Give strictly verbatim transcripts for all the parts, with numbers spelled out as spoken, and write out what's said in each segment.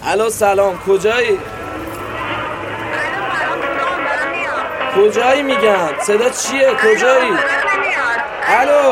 الو سلام، کجایی؟ کجایی میگم؟ صدا چیه؟ کجایی؟ الو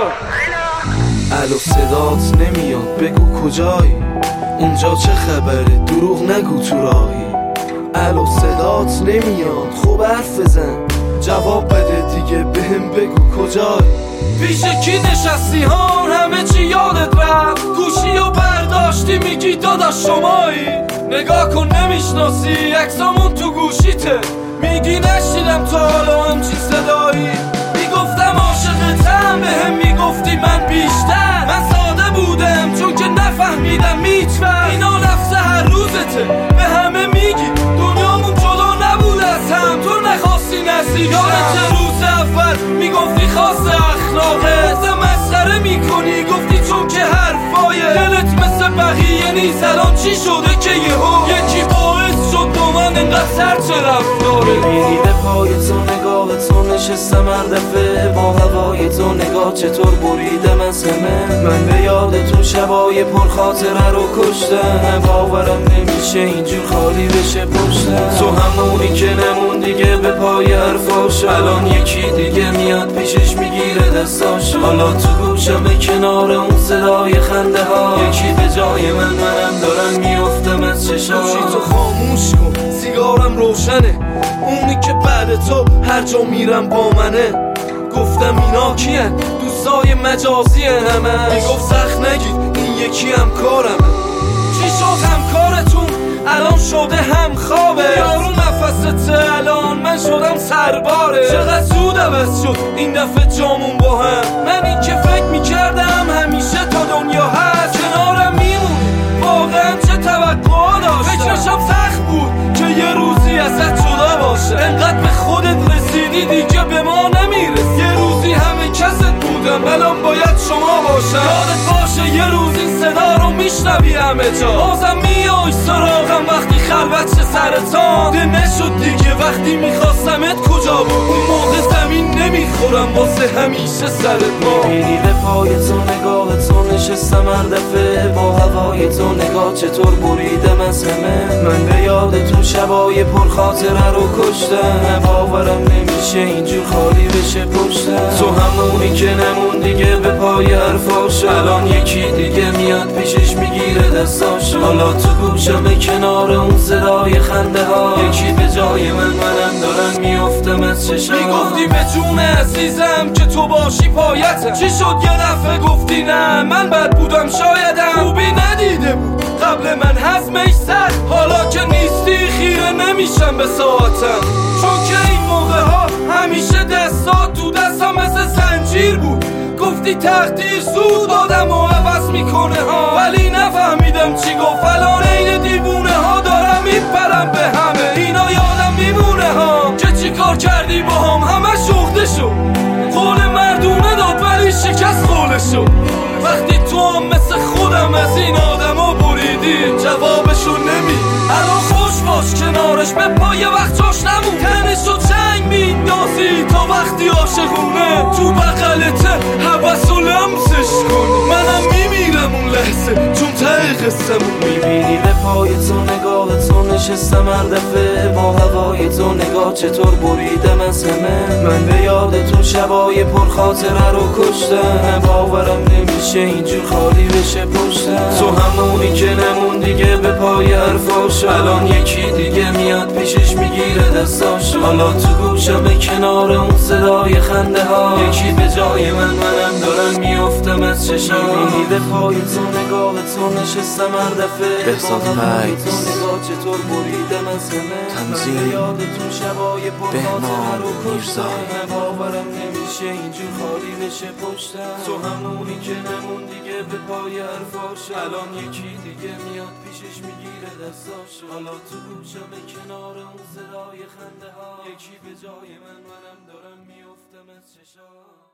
الو صدات نمیاد، بگو کجایی؟ اونجا چه خبره؟ دروغ نگو تو راهی. الو صدات نمیاد، خوب حرف بزن، جواب بده دیگه، بهم بگو کجایی؟ پیش کی نشستی ها؟ همه چی یادت رفت، گوشی و برداشتی میگی داداش شمایی. نگاه کن نمیشناسی، عکسامون تو گوشیته، میگی نشیدم تا حالا همچین صدایی. میگفتم عاشقتم، بهم میگفتی من بیشتر. من ساده بودم چون که نفهمیدم هیچ‌وقت اینا لفظ هر روزته، به همه میگی دنیامون جدا نبود از هم، تو نخواستی نزدیک. یادت روز اول میگفتی خاص اخلاقه، ازم مسخره میکنی، گفتی چون که حرفای دلت مثل بقیه نیست. الان چی شده که یهو یکی باعث شد با من انقدر سرچه رفتاره؟ میبینی به پای تو، نگاه تو نشستم هر دفعه، با هوای تو نگاه چطور بریدم از همه. من به یاد تو شبای پر خاطره رو کشتم، باورم نمیشه اینجور خالی بشه پشتم. تو همونی که نمون دیگه به پای حرفاش، الان یکی دیگه میاد پیشش میگیره دستاش. حالا تو گوشم کنار اون صدای خنده ها، یکی به جای من، منم دارم میافتم از چشاش. تو خاموش کن، سیگارم روشنه، اونی که بعد تو هر جا میرم با منه. گفتم اینا کیه؟ دوستای مجازی همه. میگفت سخت نگید این یکی هم کارمه. چی شد همکارتون الان شده هم خوابه؟ یارو نفسته الان من شدم سرباره. چقدر زود عوض شد این دفعه جامون با هم. من این که فکر میکردم همیشه تا دنیا هست کنارم میمونی، واقعا چه توقع داشتم. فکرشم سخت بود که یه روزی ازت جدا باشه، انقدر به خودت رسیدی دیگه به ما نمیرسی. یه روزی همه کست بودم، الان باید شما باشم. یادت باشه یه روز این صدا رو میشنوی همه جا، بازم میای سراغم وقتی خلوت چه سرطان. ده نشد دیگه وقتی میخواستمت کجا بود؟ اون موقع زمین نمیخورم واسه همیشه سرت ما. میبینی به پای تو، نگاه تو نشستم هر دفعه، با هوای تو نگاه چطور بریدم از همه. من به یاد تو شبای پر خاطره رو کشتم، باورم نمیشه اینجور خالی بشه پشتم. تو همونی که نمون دیگه به پای حرفاش، الان یکی دیگه میاد پیشش میگیره دستاش. حالا تو گوشم کنار اون صدای خنده ها، یکی به جای من، منم دارم میافتم از چشاش. میگفتی به جون عزیزم که تو باشی پایتم، چی شد یه دفعه گفتی نه من بد بودم شایدم. خوبی ندیده بود قبل من حزمش سر، حالا که نیستی خیره نمیشم به ساعتم. چون که این موقع ها همیشه دستات تو دستم مثل زنجیر بود. گفتی تقدیر زود آدم رو عوض میکنه ها، ولی نفهمیدم چی گفت. الان این دیوونه ها دارم میپرم به همه. اینا یادم میمونه ها که چی کار کردی با هم، همه شخته شد. قول مردونه داد ولی شکست قوله شد. وقتی تو هم مثل خودم از این آدم ها بریدی، جوابشو نمی. الان خوش باش کنارش، به پای وقتاش نمون. تنشو چنگ میندازی تا وقتی عاشقونه تو بغلته حوث و لمسش کن. منم میمیرم اون لحظه چون ته قصه‌مون. میبینی به پای تو، نگاه تو نشستم هر دفعه، با هوای تو نگاه چطور بریدم از همه. من به یاد تو شبای پر خاطره رو کشتم، باورم نمیشه اینجور خالی بشه پشتم. تو همونی که نمون دیگه به پای حرفاش، الان یکی دیگه میاد پیشش میگیره دستاش. حالا تو گوشم کنار اون صدای خنده ها، یکی به جای من، منم دارم میافتم از چشاش. میبینی به پای تو، نگاه تو نشستم هر دفعه، بهزاد فیض، تو نگاه چطور بریدم از همه. تنظیم یاد تو شبای پر خاطره رو میرزا. کشتم، باورم نمیشه اینجور خالی بشه پشتم. تو همونی که نمون دیگه به پای حرفاش، الان یکی دیگه میاد پیشش میگیره دستاش. حالا تو گوشم کنار اون صدای خنده ها، یکی به جای من، منم دارم میافتم از چشاش.